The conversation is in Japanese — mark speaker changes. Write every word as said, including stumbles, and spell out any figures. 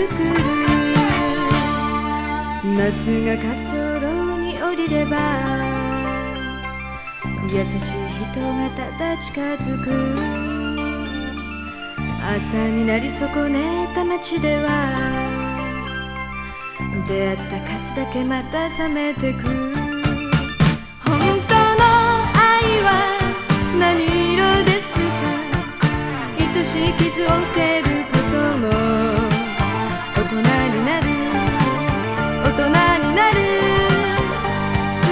Speaker 1: る。夏が滑走路に降りれば優しい人がただ近づく。朝になり損ねた街では出会った数だけまた冷めてく。本当の愛は何色ですか。愛しい傷を受ける